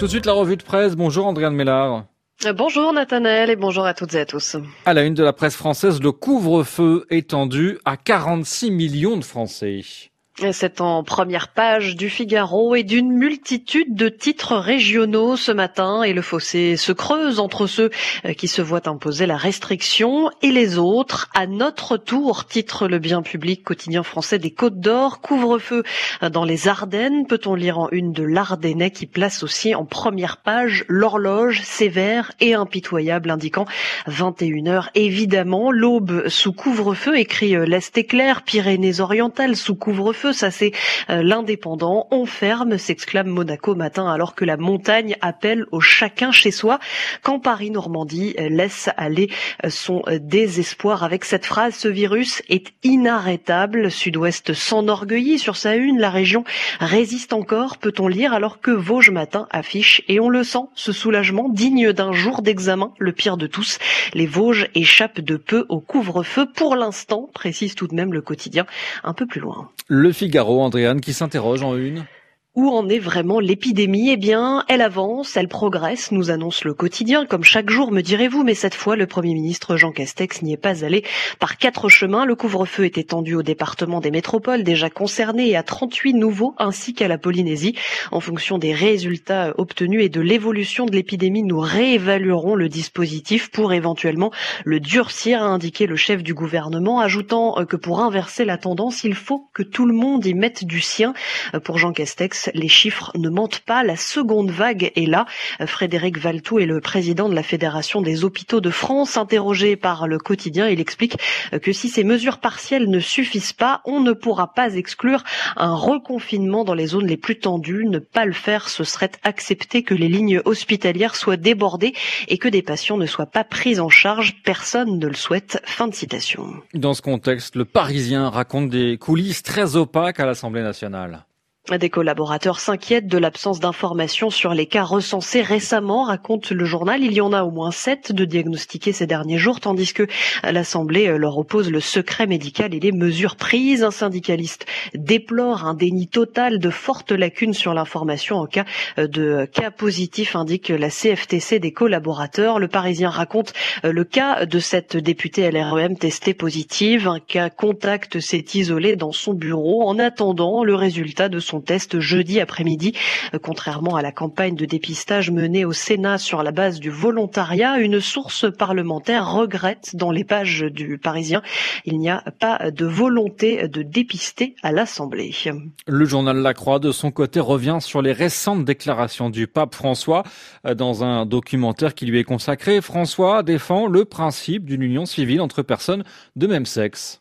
Tout de suite la revue de presse. Bonjour Andréane Mélard. Bonjour Nathanaël et bonjour à toutes et à tous. À la une de la presse française, le couvre-feu étendu à 46 millions de Français. C'est en première page du Figaro et d'une multitude de titres régionaux ce matin et le fossé se creuse entre ceux qui se voient imposer la restriction et les autres. À notre tour, titre le bien public quotidien français des Côtes d'Or, couvre-feu dans les Ardennes. Peut-on lire en une de l'Ardennais qui place aussi en première page l'horloge sévère et impitoyable indiquant 21h. Évidemment, l'Aube sous couvre-feu, écrit l'Est éclair, Pyrénées-Orientales sous couvre-feu. Ça c'est l'Indépendant. On ferme, s'exclame Monaco matin alors que la montagne appelle au chacun chez soi. Quand Paris-Normandie laisse aller son désespoir avec cette phrase: ce virus est inarrêtable. Sud-Ouest s'enorgueillit sur sa une. La région résiste encore, peut-on lire, alors que Vosges matin affiche, et on le sent, ce soulagement digne d'un jour d'examen. Le pire de tous, les Vosges échappent de peu au couvre-feu pour l'instant, précise tout de même le quotidien un peu plus loin. Le Figaro, Andréane, qui s'interroge en une. Où en est vraiment l'épidémie ? Eh bien, elle avance, elle progresse, nous annonce le quotidien, comme chaque jour, me direz-vous, mais cette fois, le Premier ministre Jean Castex n'y est pas allé par 4 chemins. Le couvre-feu est étendu au département des métropoles, déjà concerné, et à 38 nouveaux, ainsi qu'à la Polynésie. En fonction des résultats obtenus et de l'évolution de l'épidémie, nous réévaluerons le dispositif pour éventuellement le durcir, a indiqué le chef du gouvernement, ajoutant que pour inverser la tendance, il faut que tout le monde y mette du sien. Pour Jean Castex, les chiffres ne mentent pas, la seconde vague est là. Frédéric Valtou est le président de la Fédération des hôpitaux de France. Interrogé par le quotidien, il explique que si ces mesures partielles ne suffisent pas, on ne pourra pas exclure un reconfinement dans les zones les plus tendues. Ne pas le faire, ce serait accepter que les lignes hospitalières soient débordées et que des patients ne soient pas pris en charge. Personne ne le souhaite. Fin de citation. Dans ce contexte, le Parisien raconte des coulisses très opaques à l'Assemblée nationale. Des collaborateurs s'inquiètent de l'absence d'informations sur les cas recensés récemment, raconte le journal. Il y en a au moins 7 de diagnostiqués ces derniers jours, tandis que l'Assemblée leur oppose le secret médical et les mesures prises. Un syndicaliste déplore un déni total, de fortes lacunes sur l'information en cas de cas positifs, indique la CFTC des collaborateurs. Le Parisien raconte le cas de cette députée LREM testée positive. Un cas contact s'est isolé dans son bureau en attendant le résultat de son test jeudi après-midi. Contrairement à la campagne de dépistage menée au Sénat sur la base du volontariat, une source parlementaire regrette dans les pages du Parisien, il n'y a pas de volonté de dépister à l'Assemblée. Le journal La Croix, de son côté, revient sur les récentes déclarations du pape François. Dans un documentaire qui lui est consacré, François défend le principe d'une union civile entre personnes de même sexe.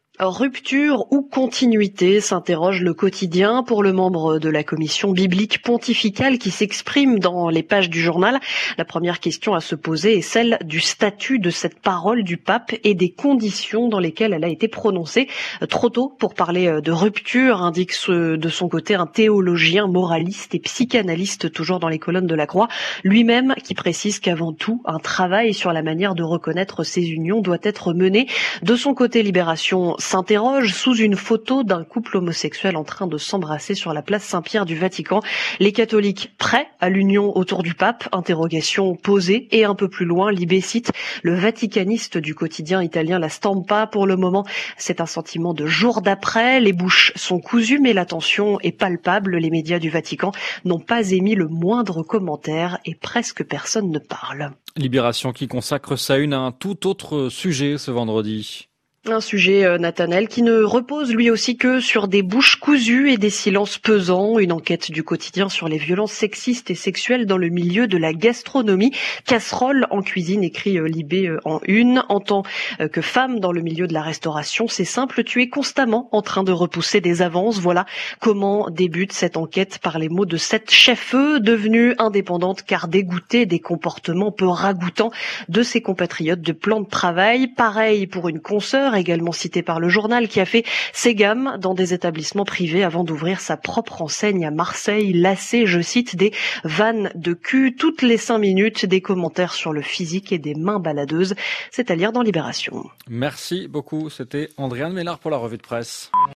Rupture ou continuité, s'interroge le quotidien. Pour le membre de la commission biblique pontificale qui s'exprime dans les pages du journal, la première question à se poser est celle du statut de cette parole du pape et des conditions dans lesquelles elle a été prononcée. Trop tôt pour parler de rupture, indique de son côté un théologien, moraliste et psychanalyste, toujours dans les colonnes de la Croix, lui-même qui précise qu'avant tout, un travail sur la manière de reconnaître ces unions doit être mené. De son côté, Libération s'interroge sous une photo d'un couple homosexuel en train de s'embrasser sur la place Saint-Pierre du Vatican. Les catholiques prêts à l'union autour du pape? Interrogation posée. Et un peu plus loin, Libé cite le vaticaniste du quotidien italien La Stampa. Pour le moment, c'est un sentiment de jour d'après. Les bouches sont cousues, mais la tension est palpable. Les médias du Vatican n'ont pas émis le moindre commentaire et presque personne ne parle. Libération qui consacre sa une à un tout autre sujet ce vendredi. Un sujet, Nathanaël, qui ne repose lui aussi que sur des bouches cousues et des silences pesants. Une enquête du quotidien sur les violences sexistes et sexuelles dans le milieu de la gastronomie. Casserole en cuisine, écrit Libé en une. En tant que femme dans le milieu de la restauration, c'est simple, tu es constamment en train de repousser des avances. Voilà comment débute cette enquête par les mots de cette chef-feu, devenue indépendante car dégoûtée des comportements peu ragoûtants de ses compatriotes de plan de travail. Pareil pour une consoeur, également citée par le journal, qui a fait ses gammes dans des établissements privés avant d'ouvrir sa propre enseigne à Marseille, lassée, je cite, des vannes de cul toutes les 5 minutes, des commentaires sur le physique et des mains baladeuses. C'est à lire dans Libération. Merci beaucoup, c'était Andréane Mélard pour la revue de presse.